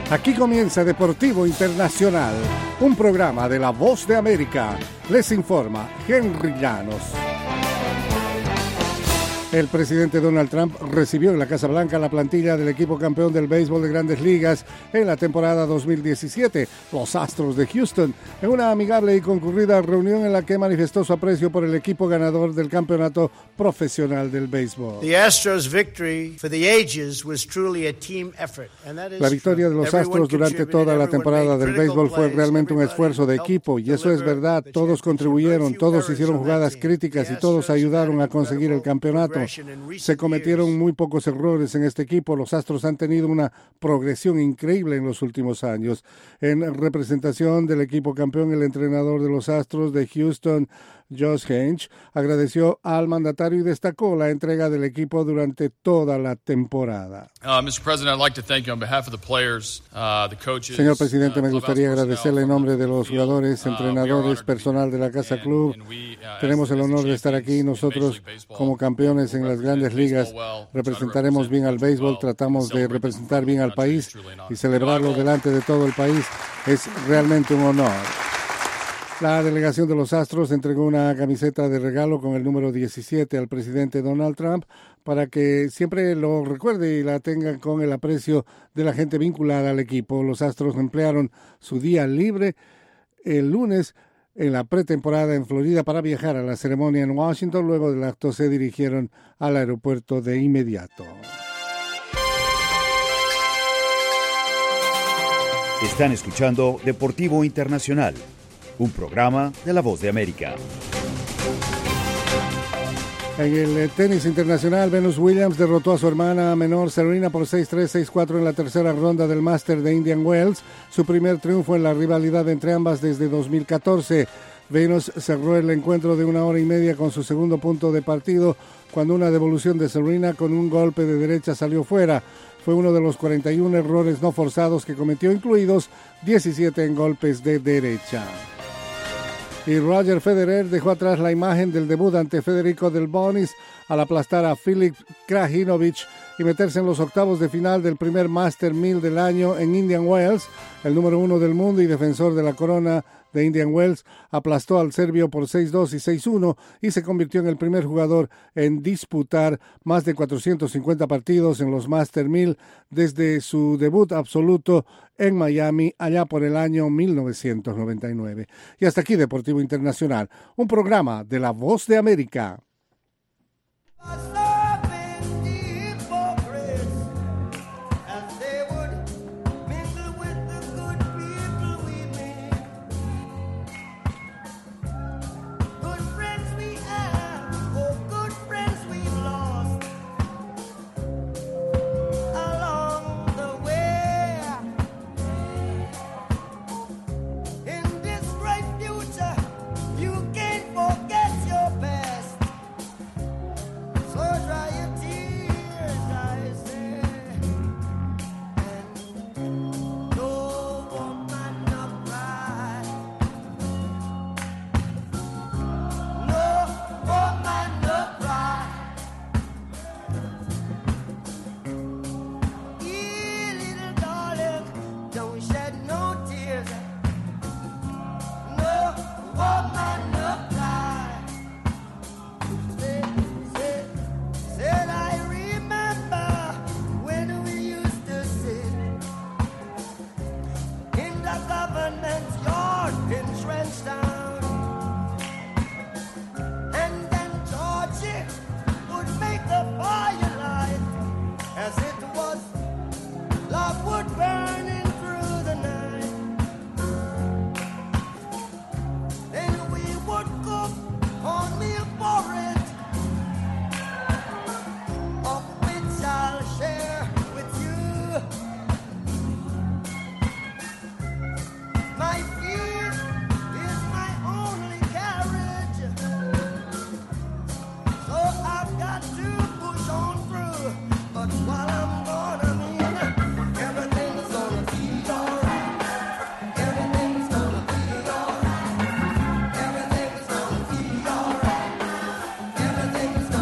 Aquí comienza Deportivo Internacional, un programa de La Voz de América. Les informa Henry Llanos. El presidente Donald Trump recibió en la Casa Blanca la plantilla del equipo campeón del béisbol de Grandes Ligas en la temporada 2017, los Astros de Houston, en una amigable y concurrida reunión en la que manifestó su aprecio por el equipo ganador del campeonato profesional del béisbol. La victoria de los Astros durante toda la temporada del béisbol fue realmente un esfuerzo de equipo, y eso es verdad. Todos contribuyeron, todos hicieron jugadas críticas y todos ayudaron a conseguir el campeonato. Se cometieron muy pocos errores en este equipo. Los Astros han tenido una progresión increíble en los últimos años. En representación del equipo campeón, el entrenador de los Astros de Houston, Josh Hinch, agradeció al mandatario y destacó la entrega del equipo durante toda la temporada. Señor presidente, me gustaría agradecerle en nombre de los jugadores, entrenadores, personal de la Casa Club. Tenemos el honor de estar aquí. Nosotros, como campeones en las Grandes Ligas, representaremos bien al béisbol, tratamos de representar bien al país y celebrarlo delante de todo el país. Es realmente un honor. La delegación de los Astros entregó una camiseta de regalo con el número 17 al presidente Donald Trump para que siempre lo recuerde y la tenga con el aprecio de la gente vinculada al equipo. Los Astros emplearon su día libre el lunes en la pretemporada en Florida para viajar a la ceremonia en Washington. Luego del acto se dirigieron al aeropuerto de inmediato. Están escuchando Deportivo Internacional, un programa de La Voz de América. En el tenis internacional, Venus Williams derrotó a su hermana menor Serena por 6-3, 6-4 en la tercera ronda del Master de Indian Wells, su primer triunfo en la rivalidad entre ambas desde 2014. Venus cerró el encuentro de 1 hora y media con su segundo punto de partido, cuando una devolución de Serena con un golpe de derecha salió fuera. Fue uno de los 41 errores no forzados que cometió, incluidos 17 en golpes de derecha. Y Roger Federer dejó atrás la imagen del debut ante Federico Del Bonis al aplastar a Filip Krajinovic y meterse en los octavos de final del primer Master 1000 del año en Indian Wells. El número 1 del mundo y defensor de la corona de Indian Wells aplastó al serbio por 6-2 y 6-1 y se convirtió en el primer jugador en disputar más de 450 partidos en los Master 1000 desde su debut absoluto en Miami allá por el año 1999. Y hasta aquí Deportivo Internacional, un programa de La Voz de América.